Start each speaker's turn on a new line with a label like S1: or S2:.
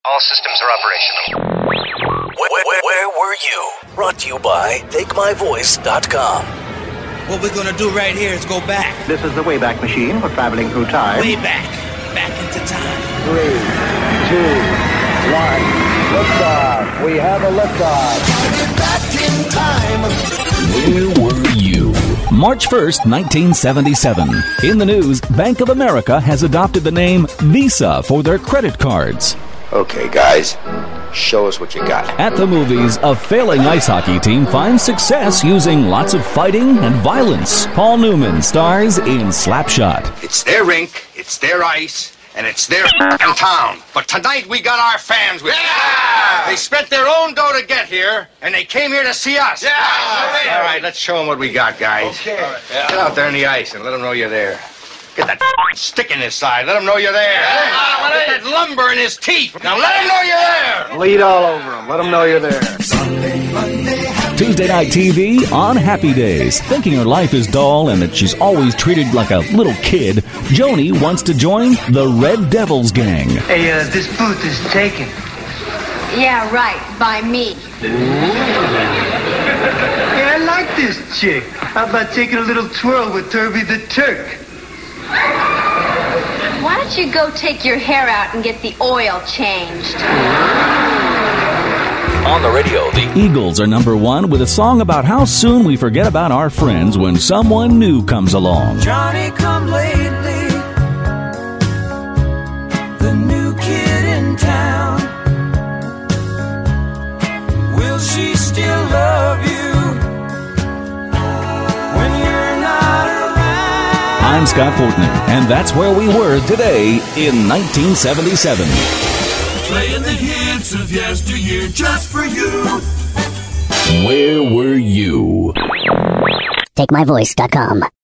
S1: All systems are operational.
S2: Where were you? Brought to you by TakeMyVoice.com.
S3: What we're gonna do right here is go back.
S4: This is the Wayback Machine for traveling through time.
S3: Way back. Back into time.
S4: 3, 2, 1. Liftoff. We have a liftoff.
S5: Where were you? March 1st, 1977. In the news, Bank of America has adopted the name Visa for their credit cards.
S6: Okay, guys, show us what you got.
S5: At the movies, a failing ice hockey team finds success using lots of fighting and violence. Paul Newman stars in Slapshot.
S7: It's their rink, it's their ice, and it's their town. But tonight we got our fans with us. Yeah! They spent their own dough to get here, and they came here to see us. Yeah! All right, let's show them what we got, guys. Okay. Get out there in the ice and let them know you're there. Get that stick in his side. Let him know you're there. Get that lumber in his teeth. Now let him know you're there.
S4: Bleed all over him. Let them know you're there.
S5: Tuesday night TV on Happy Days. Thinking her life is dull and that she's always treated like a little kid, Joni wants to join the Red Devils gang.
S8: Hey, this booth is taken.
S9: Yeah, right. By me.
S8: Hey, I like this chick. How about taking a little twirl with Turby the Turk?
S9: Why don't you go take your hair out and get the oil changed?
S2: On the radio, the
S5: Eagles are number one with a song about how soon we forget about our friends when someone new comes along.
S10: Johnny come lately, the new kid in town. Will she still love you when you're not around?
S5: I'm Scott Fortner, and that's where we were today in 1977.
S10: Playing the hits of yesteryear just for you.
S5: Where were you?
S11: TakeMyVoice.com.